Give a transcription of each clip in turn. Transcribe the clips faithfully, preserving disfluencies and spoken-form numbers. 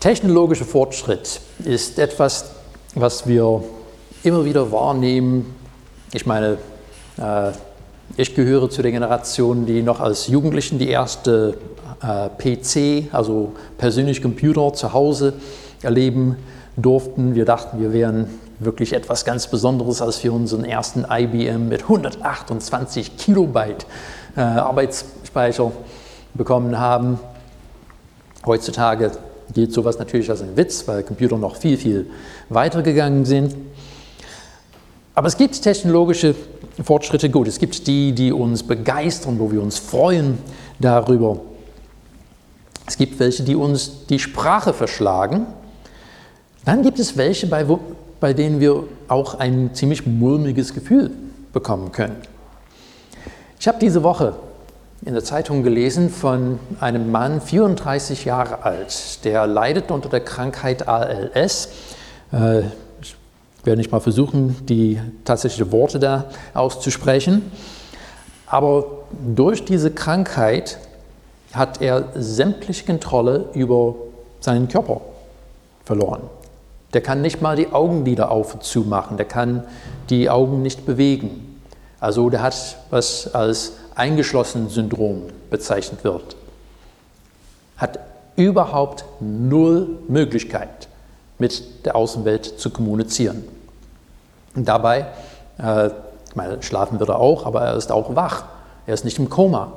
Technologischer Fortschritt ist etwas, was wir immer wieder wahrnehmen. Ich meine, äh, ich gehöre zu der Generation, die noch als Jugendlichen die erste äh, P C, also persönliche Computer zu Hause erleben durften. Wir dachten, wir wären wirklich etwas ganz Besonderes, als wir unseren ersten I B M mit hundertachtundzwanzig Kilobyte äh, Arbeitsspeicher bekommen haben. Heutzutage gilt sowas natürlich als ein Witz, weil Computer noch viel, viel weiter gegangen sind. Aber es gibt technologische Fortschritte, gut, es gibt die, die uns begeistern, wo wir uns freuen darüber. Es gibt welche, die uns die Sprache verschlagen. Dann gibt es welche, bei, wo, bei denen wir auch ein ziemlich mulmiges Gefühl bekommen können. Ich habe diese Woche in der Zeitung gelesen von einem Mann, vierunddreißig Jahre alt, der leidet unter der Krankheit A L S. Äh, ich werde nicht mal versuchen, die tatsächlichen Worte da auszusprechen. Aber durch diese Krankheit hat er sämtliche Kontrolle über seinen Körper verloren. Der kann nicht mal die Augenlider auf und zu machen, der kann die Augen nicht bewegen. Also der hat, was als Eingeschlossen-Syndrom bezeichnet wird, hat überhaupt null Möglichkeit, mit der Außenwelt zu kommunizieren. Und dabei, äh, ich meine, schlafen wird er auch, aber er ist auch wach, er ist nicht im Koma.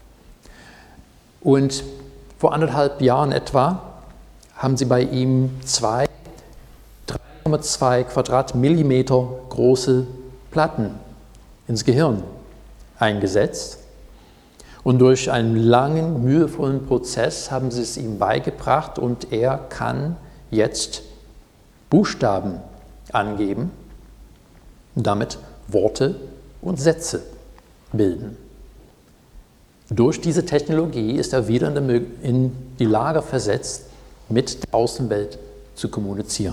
Und vor anderthalb Jahren etwa haben sie bei ihm zwei drei Komma zwei Quadratmillimeter große Platten ins Gehirn eingesetzt. Und durch einen langen, mühevollen Prozess haben sie es ihm beigebracht und er kann jetzt Buchstaben angeben und damit Worte und Sätze bilden. Durch diese Technologie ist er wieder in die Lage versetzt, mit der Außenwelt zu kommunizieren.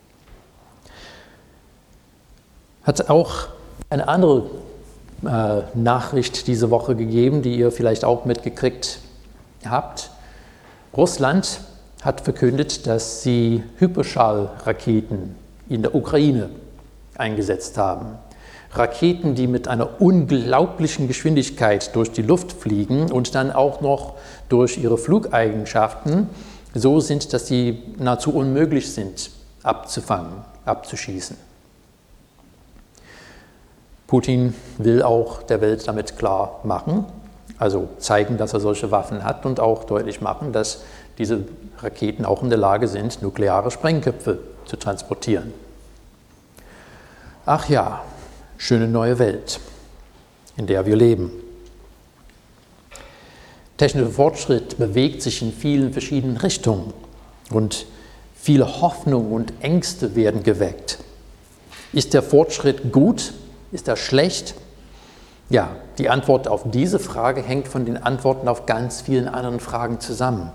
Hat auch eine andere äh, Nachricht diese Woche gegeben, die ihr vielleicht auch mitgekriegt habt. Russland hat verkündet, dass sie Hyperschallraketen in der Ukraine eingesetzt haben. Raketen, die mit einer unglaublichen Geschwindigkeit durch die Luft fliegen und dann auch noch durch ihre Flugeigenschaften so sind, dass sie nahezu unmöglich sind abzufangen, abzuschießen. Putin will auch der Welt damit klar machen, also zeigen, dass er solche Waffen hat und auch deutlich machen, dass diese Raketen auch in der Lage sind, nukleare Sprengköpfe zu transportieren. Ach ja, schöne neue Welt, in der wir leben. Technischer Fortschritt bewegt sich in vielen verschiedenen Richtungen und viele Hoffnungen und Ängste werden geweckt. Ist der Fortschritt gut? Ist er schlecht? Ja, die Antwort auf diese Frage hängt von den Antworten auf ganz vielen anderen Fragen zusammen.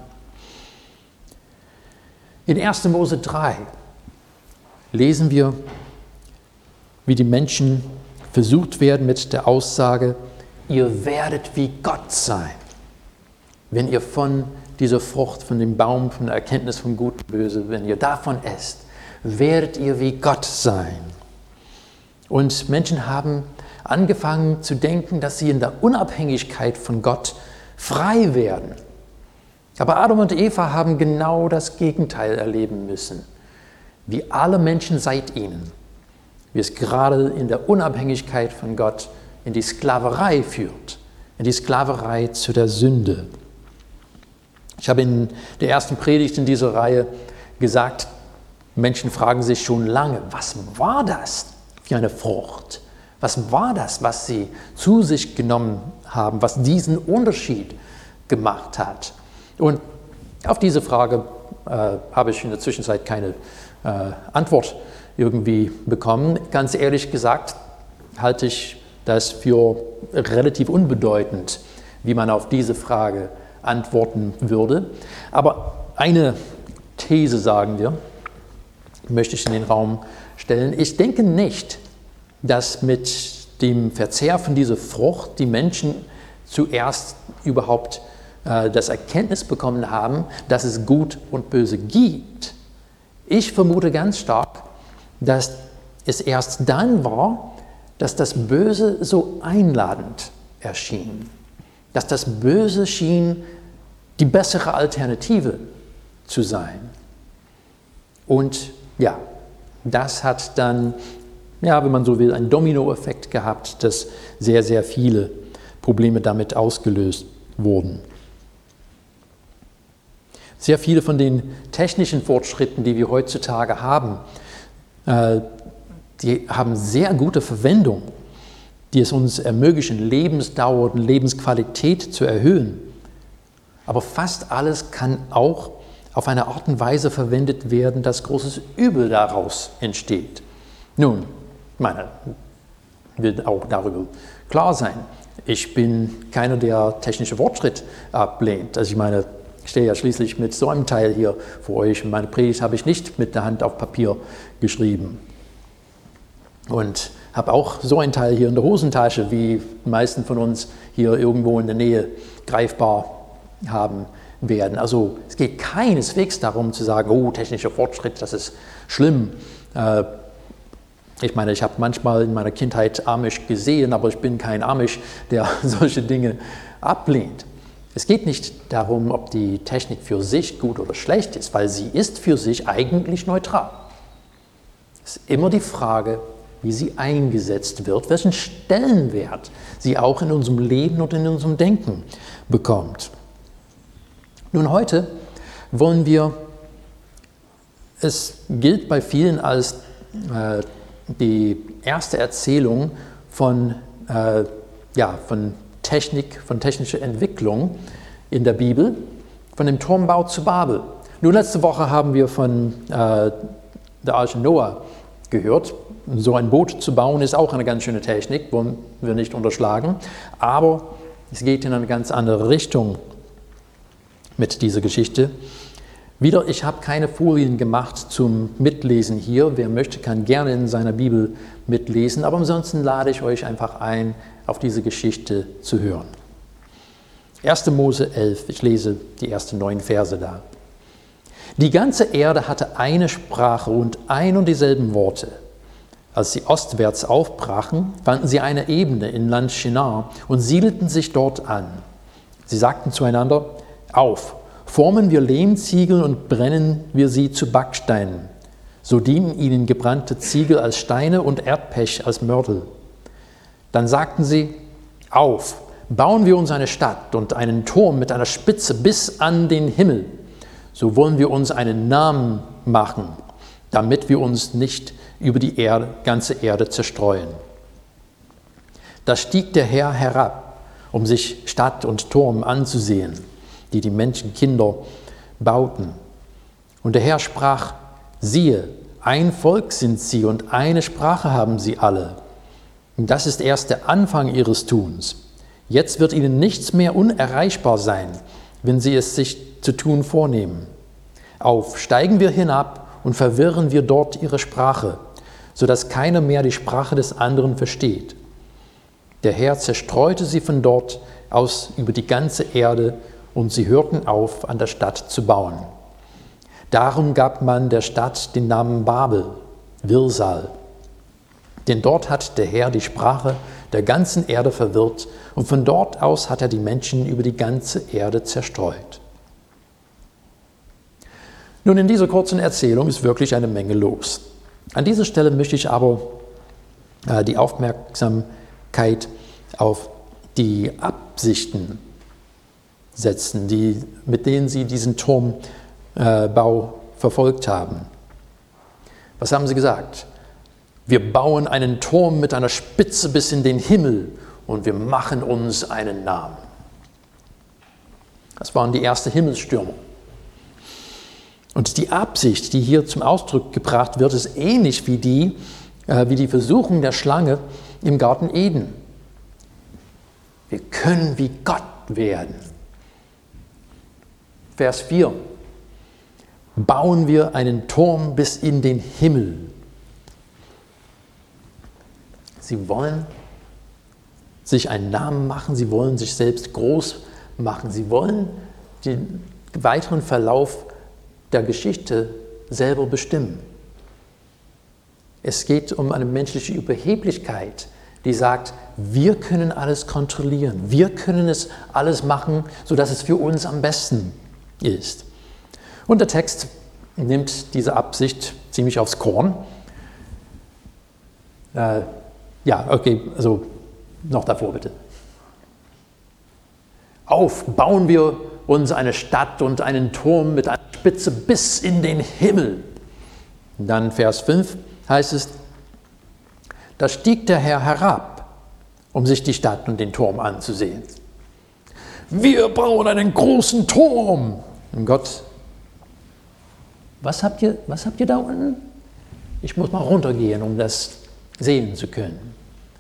In erster Mose drei lesen wir, wie die Menschen versucht werden mit der Aussage, ihr werdet wie Gott sein, wenn ihr von dieser Frucht, von dem Baum, von der Erkenntnis von Gut und Böse, wenn ihr davon esst, werdet ihr wie Gott sein. Und Menschen haben angefangen zu denken, dass sie in der Unabhängigkeit von Gott frei werden. Aber Adam und Eva haben genau das Gegenteil erleben müssen. Wie alle Menschen seit ihnen, wie es gerade in der Unabhängigkeit von Gott in die Sklaverei führt, in die Sklaverei zu der Sünde. Ich habe in der ersten Predigt in dieser Reihe gesagt, Menschen fragen sich schon lange, was war das für eine Frucht? Was war das, was sie zu sich genommen haben, was diesen Unterschied gemacht hat? Und auf diese Frage äh, habe ich in der Zwischenzeit keine äh, Antwort irgendwie bekommen. Ganz ehrlich gesagt halte ich das für relativ unbedeutend, wie man auf diese Frage antworten würde. Aber eine These, sagen wir, möchte ich in den Raum stellen. Ich denke nicht, dass mit dem Verzehr von dieser Frucht die Menschen zuerst überhaupt äh, äh, das Erkenntnis bekommen haben, dass es Gut und Böse gibt. Ich vermute ganz stark, dass es erst dann war, dass das Böse so einladend erschien. Dass das Böse schien, die bessere Alternative zu sein. Und ja, das hat dann, ja, wenn man so will, einen Dominoeffekt gehabt, dass sehr, sehr viele Probleme damit ausgelöst wurden. Sehr viele von den technischen Fortschritten, die wir heutzutage haben, äh, die haben sehr gute Verwendung, die es uns ermöglichen, Lebensdauer und Lebensqualität zu erhöhen. Aber fast alles kann auch auf eine Art und Weise verwendet werden, dass großes Übel daraus entsteht. Nun, ich meine, will auch darüber klar sein. Ich bin keiner, der technische Fortschritt ablehnt. Also ich meine, ich stehe ja schließlich mit so einem Teil hier vor euch. Meine Predigt habe ich nicht mit der Hand auf Papier geschrieben. Und habe auch so ein Teil hier in der Hosentasche, wie die meisten von uns hier irgendwo in der Nähe greifbar haben werden. Also es geht keineswegs darum zu sagen, oh, technischer Fortschritt, das ist schlimm. Äh, ich meine, ich habe manchmal in meiner Kindheit Amish gesehen, aber ich bin kein Amish, der solche Dinge ablehnt. Es geht nicht darum, ob die Technik für sich gut oder schlecht ist, weil sie ist für sich eigentlich neutral. Es ist immer die Frage, wie sie eingesetzt wird, welchen Stellenwert sie auch in unserem Leben und in unserem Denken bekommt. Nun, heute wollen wir, es gilt bei vielen als äh, die erste Erzählung von, äh, ja, von Technik, von technischer Entwicklung in der Bibel, von dem Turmbau zu Babel. Nun, letzte Woche haben wir von äh, der Arche Noah gehört. So ein Boot zu bauen ist auch eine ganz schöne Technik, wollen wir nicht unterschlagen, aber es geht in eine ganz andere Richtung mit dieser Geschichte. Wieder, ich habe keine Folien gemacht zum Mitlesen hier. Wer möchte, kann gerne in seiner Bibel mitlesen, aber ansonsten lade ich euch einfach ein, auf diese Geschichte zu hören. erster Mose elf, ich lese die ersten neun Verse da. Die ganze Erde hatte eine Sprache und ein und dieselben Worte. Als sie ostwärts aufbrachen, fanden sie eine Ebene in Land Shinar und siedelten sich dort an. Sie sagten zueinander, auf, formen wir Lehmziegel und brennen wir sie zu Backsteinen. So dienen ihnen gebrannte Ziegel als Steine und Erdpech als Mörtel. Dann sagten sie, auf, bauen wir uns eine Stadt und einen Turm mit einer Spitze bis an den Himmel. So wollen wir uns einen Namen machen, damit wir uns nicht über die Erde, ganze Erde zerstreuen. Da stieg der Herr herab, um sich Stadt und Turm anzusehen, die die Menschenkinder bauten. Und der Herr sprach, siehe, ein Volk sind sie und eine Sprache haben sie alle. Und das ist erst der Anfang ihres Tuns. Jetzt wird ihnen nichts mehr unerreichbar sein, wenn sie es sich zu tun vornehmen. Auf, steigen wir hinab und verwirren wir dort ihre Sprache, sodass keiner mehr die Sprache des anderen versteht. Der Herr zerstreute sie von dort aus über die ganze Erde und sie hörten auf, an der Stadt zu bauen. Darum gab man der Stadt den Namen Babel, Wirrsal. Denn dort hat der Herr die Sprache der ganzen Erde verwirrt und von dort aus hat er die Menschen über die ganze Erde zerstreut. Nun, in dieser kurzen Erzählung ist wirklich eine Menge los. An dieser Stelle möchte ich aber äh, die Aufmerksamkeit auf die Absichten setzen, die, mit denen sie diesen Turmbau äh, verfolgt haben. Was haben sie gesagt? Wir bauen einen Turm mit einer Spitze bis in den Himmel und wir machen uns einen Namen. Das waren die ersten Himmelsstürmer. Und die Absicht, die hier zum Ausdruck gebracht wird, ist ähnlich wie die, äh, wie die Versuchung der Schlange im Garten Eden. Wir können wie Gott werden. Vers vier. Bauen wir einen Turm bis in den Himmel. Sie wollen sich einen Namen machen, sie wollen sich selbst groß machen. Sie wollen den weiteren Verlauf der Geschichte selber bestimmen. Es geht um eine menschliche Überheblichkeit, die sagt, wir können alles kontrollieren, wir können es alles machen, sodass es für uns am besten ist. Und der Text nimmt diese Absicht ziemlich aufs Korn. Äh, ja, okay, also noch davor bitte. Auf, bauen wir uns eine Stadt und einen Turm mit einer Spitze bis in den Himmel. Und dann Vers fünf heißt es, da stieg der Herr herab, um sich die Stadt und den Turm anzusehen. Wir bauen einen großen Turm. Und Gott, was habt ihr, was habt ihr da unten? Ich muss mal runtergehen, um das sehen zu können.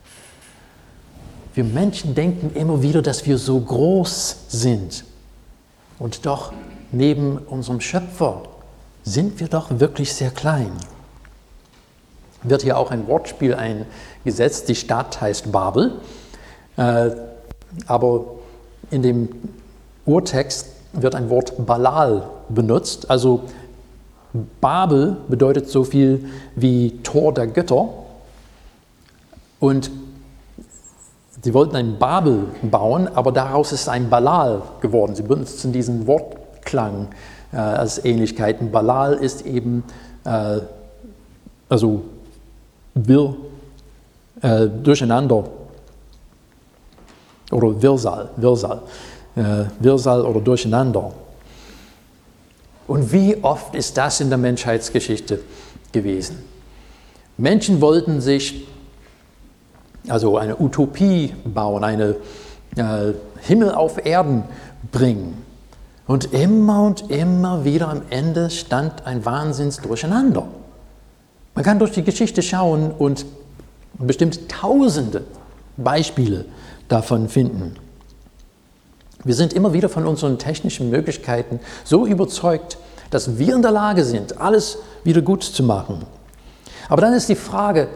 Wir Menschen denken immer wieder, dass wir so groß sind. Und doch, neben unserem Schöpfer, sind wir doch wirklich sehr klein. Wird hier auch ein Wortspiel eingesetzt. Die Stadt heißt Babel, äh, aber in dem Urtext wird ein Wort Balal benutzt. Also Babel bedeutet so viel wie Tor der Götter. Und sie wollten ein Babel bauen, aber daraus ist ein Balal geworden. Sie benutzen diesen Wortklang äh, als Ähnlichkeiten. Balal ist eben, äh, also wirr, äh, durcheinander oder Wirrsal, Wirrsal, äh, Wirrsal oder durcheinander. Und wie oft ist das in der Menschheitsgeschichte gewesen? Menschen wollten sich also eine Utopie bauen, eine äh, Himmel auf Erden bringen. Und immer und immer wieder am Ende stand ein Wahnsinnsdurcheinander. Man kann durch die Geschichte schauen und bestimmt tausende Beispiele davon finden. Wir sind immer wieder von unseren technischen Möglichkeiten so überzeugt, dass wir in der Lage sind, alles wieder gut zu machen. Aber dann ist die Frage,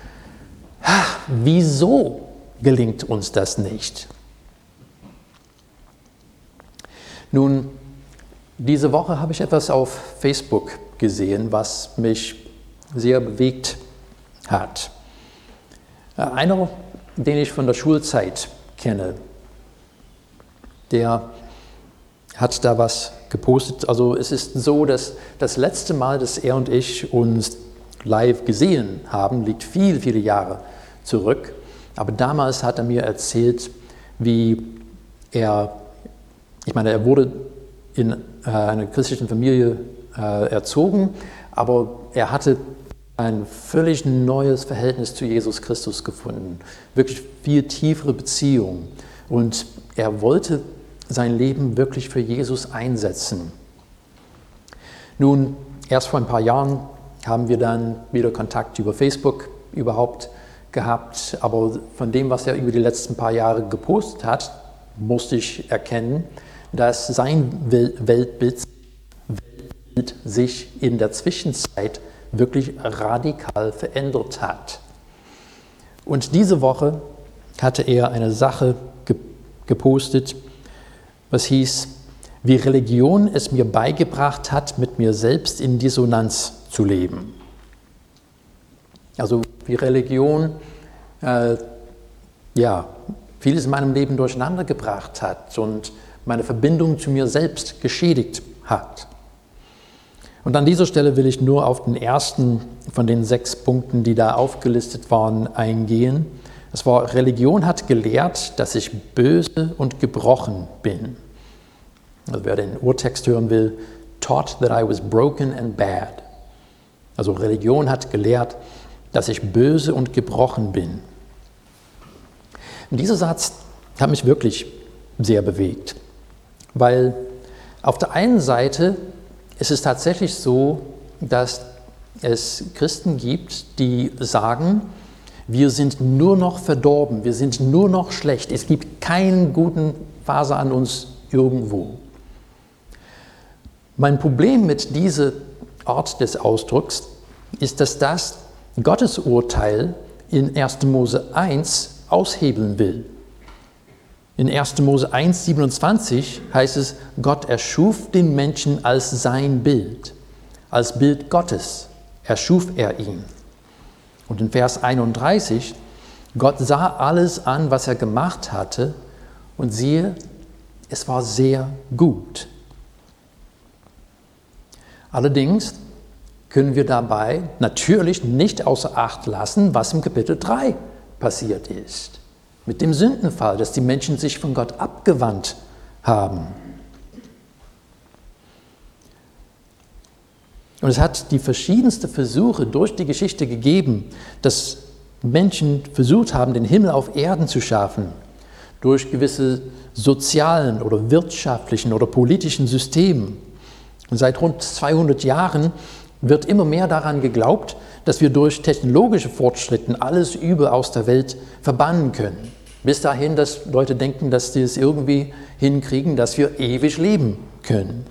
wieso gelingt uns das nicht? Nun, diese Woche habe ich etwas auf Facebook gesehen, was mich sehr bewegt hat. Einer, den ich von der Schulzeit kenne, der hat da was gepostet. Also es ist so, dass das letzte Mal, dass er und ich uns live gesehen haben, liegt viele, viele Jahre zurück. Aber damals hat er mir erzählt, wie er, ich meine, er wurde in äh, einer christlichen Familie äh, erzogen, aber er hatte ein völlig neues Verhältnis zu Jesus Christus gefunden, wirklich viel tiefere Beziehung. Und er wollte sein Leben wirklich für Jesus einsetzen. Nun, erst vor ein paar Jahren haben wir dann wieder Kontakt über Facebook überhaupt gehabt, aber von dem, was er über die letzten paar Jahre gepostet hat, musste ich erkennen, dass sein Weltbild, Weltbild sich in der Zwischenzeit wirklich radikal verändert hat. Und diese Woche hatte er eine Sache ge- gepostet, was hieß, wie Religion es mir beigebracht hat, mit mir selbst in Dissonanz zu leben. Also wie Religion äh, ja, vieles in meinem Leben durcheinander gebracht hat und meine Verbindung zu mir selbst geschädigt hat. Und an dieser Stelle will ich nur auf den ersten von den sechs Punkten, die da aufgelistet waren, eingehen. Es war, Religion hat gelehrt, dass ich böse und gebrochen bin. Also wer den Urtext hören will, taught that I was broken and bad. Also Religion hat gelehrt, dass ich böse und gebrochen bin. Und dieser Satz hat mich wirklich sehr bewegt, weil auf der einen Seite ist es tatsächlich so, dass es Christen gibt, die sagen, wir sind nur noch verdorben, wir sind nur noch schlecht, es gibt keinen guten Faser an uns irgendwo. Mein Problem mit dieser Art des Ausdrucks ist, dass das Gottes Urteil in erster Mose eins aushebeln will. In erster Mose eins, siebenundzwanzig heißt es, Gott erschuf den Menschen als sein Bild. Als Bild Gottes erschuf er ihn. Und in Vers einunddreißig, Gott sah alles an, was er gemacht hatte, und siehe, es war sehr gut. Allerdings können wir dabei natürlich nicht außer Acht lassen, was im Kapitel drei passiert ist. Mit dem Sündenfall, dass die Menschen sich von Gott abgewandt haben. Und es hat die verschiedensten Versuche durch die Geschichte gegeben, dass Menschen versucht haben, den Himmel auf Erden zu schaffen, durch gewisse sozialen oder wirtschaftlichen oder politischen Systeme. Und seit rund zweihundert Jahren wird immer mehr daran geglaubt, dass wir durch technologische Fortschritte alles Übel aus der Welt verbannen können. Bis dahin, dass Leute denken, dass sie es irgendwie hinkriegen, dass wir ewig leben können.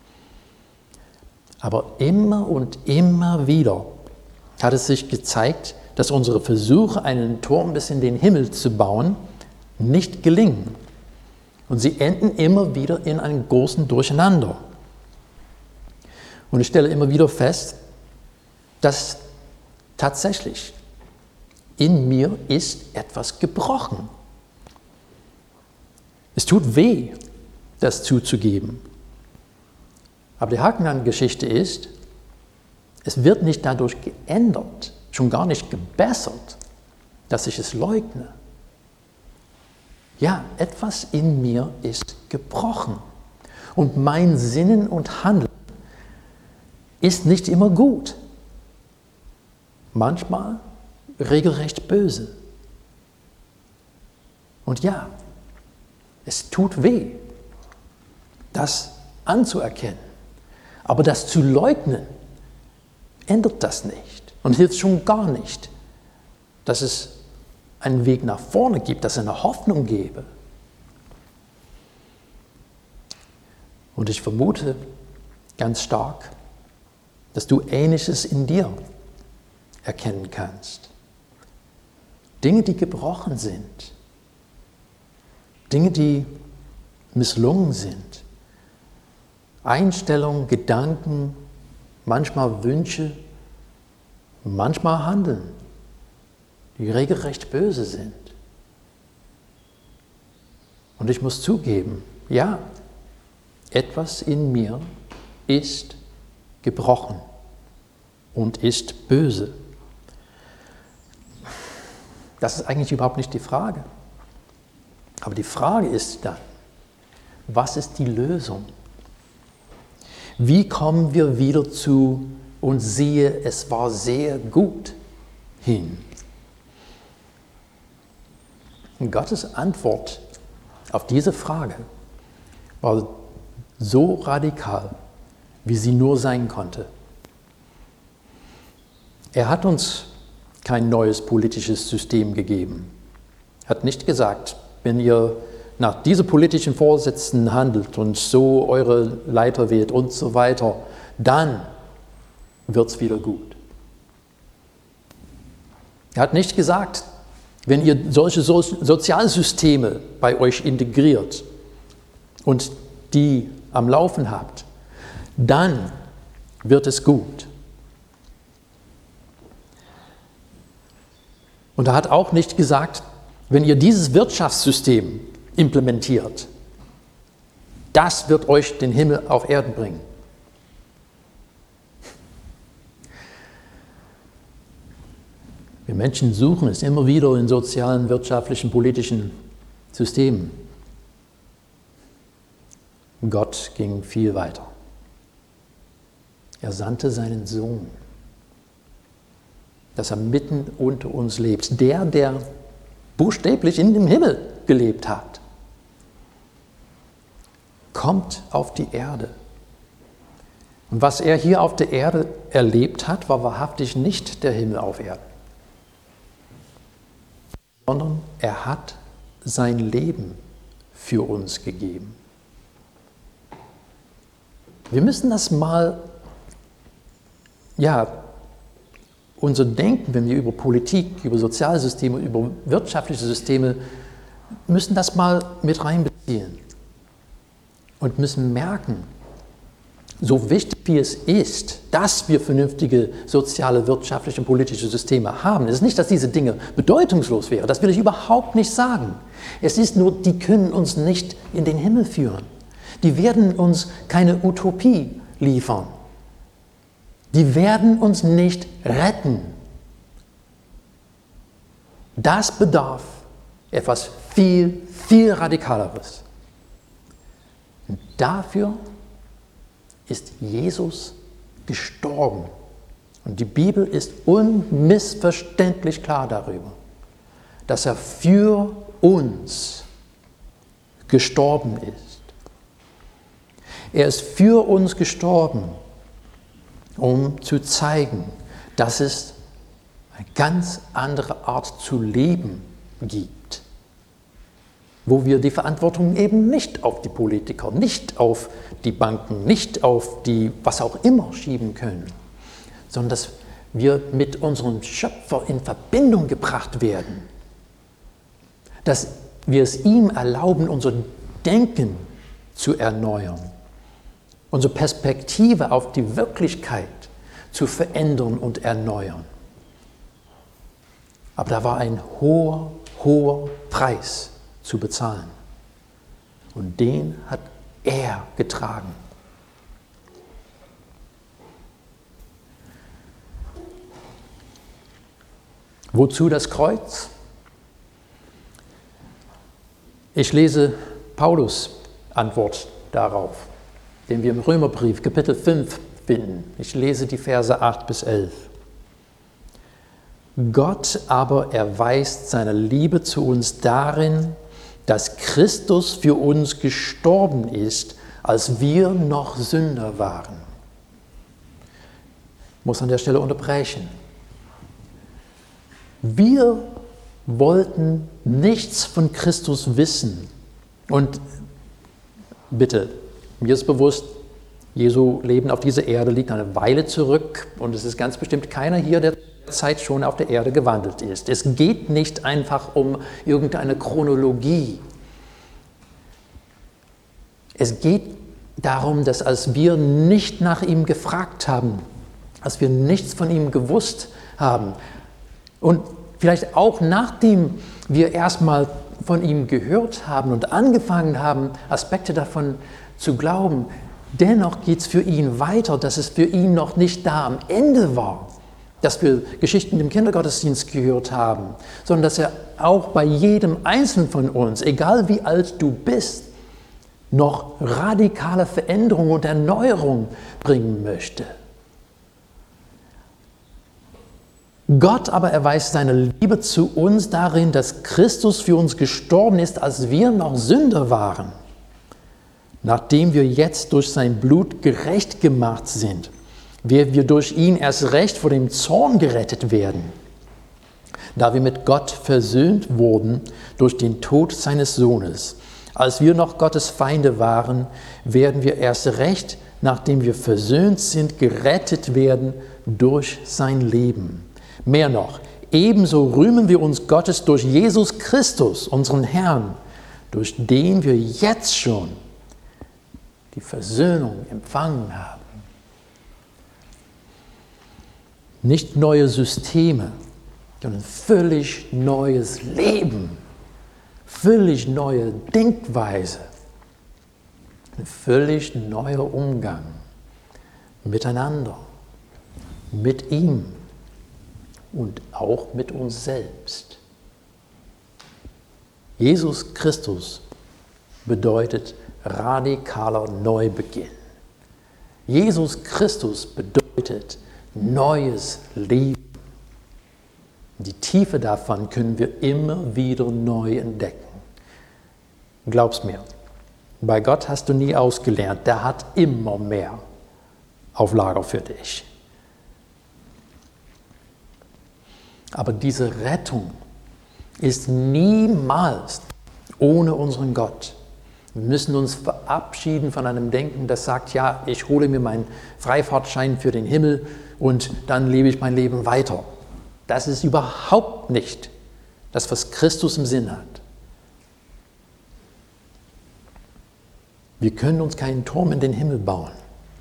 Aber immer und immer wieder hat es sich gezeigt, dass unsere Versuche, einen Turm bis in den Himmel zu bauen, nicht gelingen. Und sie enden immer wieder in einem großen Durcheinander. Und ich stelle immer wieder fest, dass tatsächlich in mir ist etwas gebrochen. Es tut weh, das zuzugeben. Aber der Haken an der Geschichte ist, es wird nicht dadurch geändert, schon gar nicht gebessert, dass ich es leugne. Ja, etwas in mir ist gebrochen. Und mein Sinnen und Handeln ist nicht immer gut. Manchmal regelrecht böse. Und ja, es tut weh, das anzuerkennen. Aber das zu leugnen, ändert das nicht und hilft schon gar nicht, dass es einen Weg nach vorne gibt, dass es eine Hoffnung gebe. Und ich vermute ganz stark, dass du Ähnliches in dir erkennen kannst. Dinge, die gebrochen sind. Dinge, die misslungen sind. Einstellungen, Gedanken, manchmal Wünsche, manchmal Handeln, die regelrecht böse sind. Und ich muss zugeben, ja, etwas in mir ist gebrochen und ist böse. Das ist eigentlich überhaupt nicht die Frage. Aber die Frage ist dann, was ist die Lösung? Wie kommen wir wieder zu und siehe, es war sehr gut hin? Und Gottes Antwort auf diese Frage war so radikal, wie sie nur sein konnte. Er hat uns kein neues politisches System gegeben. Er hat nicht gesagt, wenn ihr nach diesen politischen Vorsätzen handelt und so eure Leiter wählt und so weiter, dann wird es wieder gut. Er hat nicht gesagt, wenn ihr solche so- Sozialsysteme bei euch integriert und die am Laufen habt, dann wird es gut. Und er hat auch nicht gesagt, wenn ihr dieses Wirtschaftssystem implementiert, das wird euch den Himmel auf Erden bringen. Wir Menschen suchen es immer wieder in sozialen, wirtschaftlichen, politischen Systemen. Gott ging viel weiter. Er sandte seinen Sohn, dass er mitten unter uns lebt. Der, der buchstäblich in dem Himmel gelebt hat, kommt auf die Erde. Und was er hier auf der Erde erlebt hat, war wahrhaftig nicht der Himmel auf Erden, sondern er hat sein Leben für uns gegeben. Wir müssen das mal, ja, unser Denken, wenn wir über Politik, über Sozialsysteme, über wirtschaftliche Systeme müssen das mal mit reinbeziehen und müssen merken, so wichtig wie es ist, dass wir vernünftige soziale, wirtschaftliche und politische Systeme haben. Es ist nicht, dass diese Dinge bedeutungslos wären, das will ich überhaupt nicht sagen. Es ist nur, die können uns nicht in den Himmel führen. Die werden uns keine Utopie liefern. Die werden uns nicht retten. Das bedarf etwas viel, viel Radikaleres. Und dafür ist Jesus gestorben. Und die Bibel ist unmissverständlich klar darüber, dass er für uns gestorben ist. Er ist für uns gestorben, um zu zeigen, dass es eine ganz andere Art zu leben gibt, wo wir die Verantwortung eben nicht auf die Politiker, nicht auf die Banken, nicht auf die was auch immer schieben können, sondern dass wir mit unserem Schöpfer in Verbindung gebracht werden, dass wir es ihm erlauben, unser Denken zu erneuern, unsere Perspektive auf die Wirklichkeit zu verändern und erneuern. Aber da war ein hoher, hoher Preis zu bezahlen. Und den hat er getragen. Wozu das Kreuz? Ich lese Paulus' Antwort darauf, den wir im Römerbrief Kapitel fünf finden. Ich lese die Verse acht bis elf. Gott aber erweist seine Liebe zu uns darin, dass Christus für uns gestorben ist, als wir noch Sünder waren. Ich muss an der Stelle unterbrechen. Wir wollten nichts von Christus wissen. Und bitte, mir ist bewusst, Jesu Leben auf dieser Erde liegt eine Weile zurück und es ist ganz bestimmt keiner hier, der Zeit schon auf der Erde gewandelt ist. Es geht nicht einfach um irgendeine Chronologie. Es geht darum, dass als wir nicht nach ihm gefragt haben, als wir nichts von ihm gewusst haben und vielleicht auch nachdem wir erstmal von ihm gehört haben und angefangen haben, Aspekte davon zu glauben, dennoch geht es für ihn weiter, dass es für ihn noch nicht da am Ende war, dass wir Geschichten im Kindergottesdienst gehört haben, sondern dass er auch bei jedem Einzelnen von uns, egal wie alt du bist, noch radikale Veränderung und Erneuerung bringen möchte. Gott aber erweist seine Liebe zu uns darin, dass Christus für uns gestorben ist, als wir noch Sünder waren, nachdem wir jetzt durch sein Blut gerecht gemacht sind, wir, wir durch ihn erst recht vor dem Zorn gerettet werden, da wir mit Gott versöhnt wurden durch den Tod seines Sohnes. Als wir noch Gottes Feinde waren, werden wir erst recht, nachdem wir versöhnt sind, gerettet werden durch sein Leben. Mehr noch, ebenso rühmen wir uns Gottes durch Jesus Christus, unseren Herrn, durch den wir jetzt schon die Versöhnung empfangen haben. Nicht neue Systeme, sondern völlig neues Leben, völlig neue Denkweise, ein völlig neuer Umgang miteinander, mit ihm und auch mit uns selbst. Jesus Christus bedeutet radikaler Neubeginn. Jesus Christus bedeutet neues Leben. Die Tiefe davon können wir immer wieder neu entdecken. Glaub's mir, bei Gott hast du nie ausgelernt, der hat immer mehr auf Lager für dich. Aber diese Rettung ist niemals ohne unseren Gott. Wir müssen uns verabschieden von einem Denken, das sagt, ja, ich hole mir meinen Freifahrtschein für den Himmel und dann lebe ich mein Leben weiter. Das ist überhaupt nicht das, was Christus im Sinn hat. Wir können uns keinen Turm in den Himmel bauen.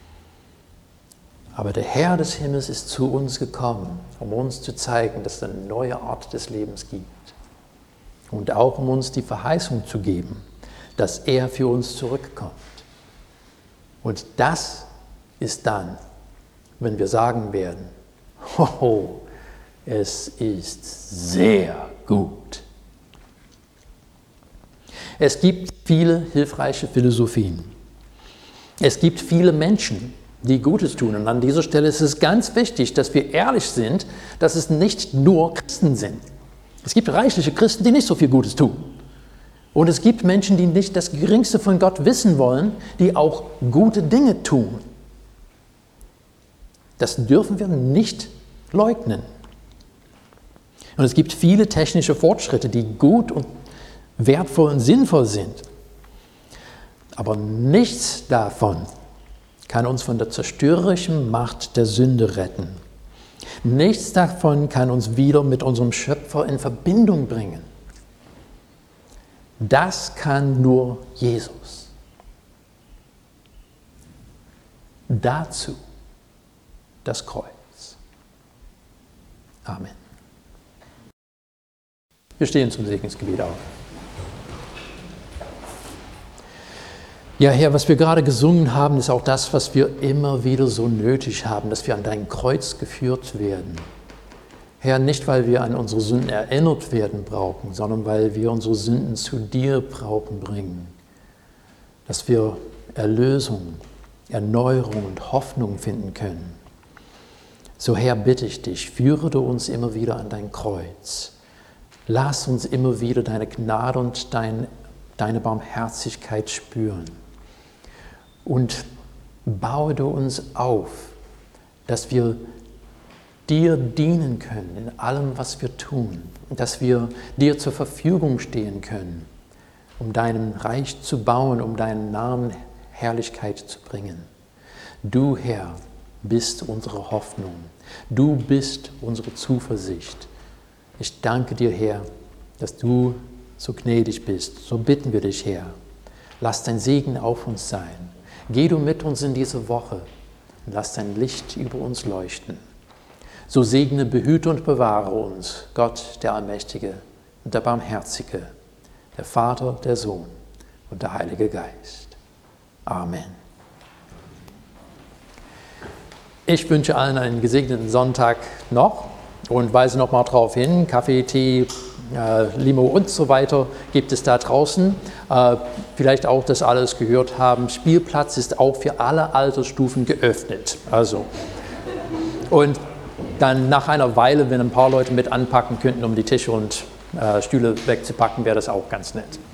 Aber der Herr des Himmels ist zu uns gekommen, um uns zu zeigen, dass es eine neue Art des Lebens gibt. Und auch um uns die Verheißung zu geben, dass er für uns zurückkommt. Und das ist dann, wenn wir sagen werden, hoho, es ist sehr gut. Es gibt viele hilfreiche Philosophien. Es gibt viele Menschen, die Gutes tun. Und an dieser Stelle ist es ganz wichtig, dass wir ehrlich sind, dass es nicht nur Christen sind. Es gibt reichliche Christen, die nicht so viel Gutes tun. Und es gibt Menschen, die nicht das Geringste von Gott wissen wollen, die auch gute Dinge tun. Das dürfen wir nicht leugnen. Und es gibt viele technische Fortschritte, die gut und wertvoll und sinnvoll sind. Aber nichts davon kann uns von der zerstörerischen Macht der Sünde retten. Nichts davon kann uns wieder mit unserem Schöpfer in Verbindung bringen. Das kann nur Jesus. Dazu das Kreuz. Amen. Wir stehen zum Segensgebet auf. Ja, Herr, was wir gerade gesungen haben, ist auch das, was wir immer wieder so nötig haben, dass wir an dein Kreuz geführt werden. Herr, nicht weil wir an unsere Sünden erinnert werden brauchen, sondern weil wir unsere Sünden zu dir brauchen bringen. Dass wir Erlösung, Erneuerung und Hoffnung finden können. So Herr, bitte ich dich, führe du uns immer wieder an dein Kreuz. Lass uns immer wieder deine Gnade und dein, deine Barmherzigkeit spüren. Und baue du uns auf, dass wir dir dienen können in allem, was wir tun. Dass wir dir zur Verfügung stehen können, um dein Reich zu bauen, um deinen Namen Herrlichkeit zu bringen. Du, Herr, bist unsere Hoffnung. Du bist unsere Zuversicht. Ich danke dir, Herr, dass du so gnädig bist. So bitten wir dich, Herr. Lass dein Segen auf uns sein. Geh du mit uns in diese Woche und lass dein Licht über uns leuchten. So segne, behüte und bewahre uns, Gott, der Allmächtige und der Barmherzige, der Vater, der Sohn und der Heilige Geist. Amen. Ich wünsche allen einen gesegneten Sonntag noch und weise noch mal darauf hin, Kaffee, Tee, äh, Limo und so weiter gibt es da draußen. Äh, vielleicht auch, dass alle es gehört haben, Spielplatz ist auch für alle Altersstufen geöffnet. Also, und dann nach einer Weile, wenn ein paar Leute mit anpacken könnten, um die Tische und äh, Stühle wegzupacken, wäre das auch ganz nett.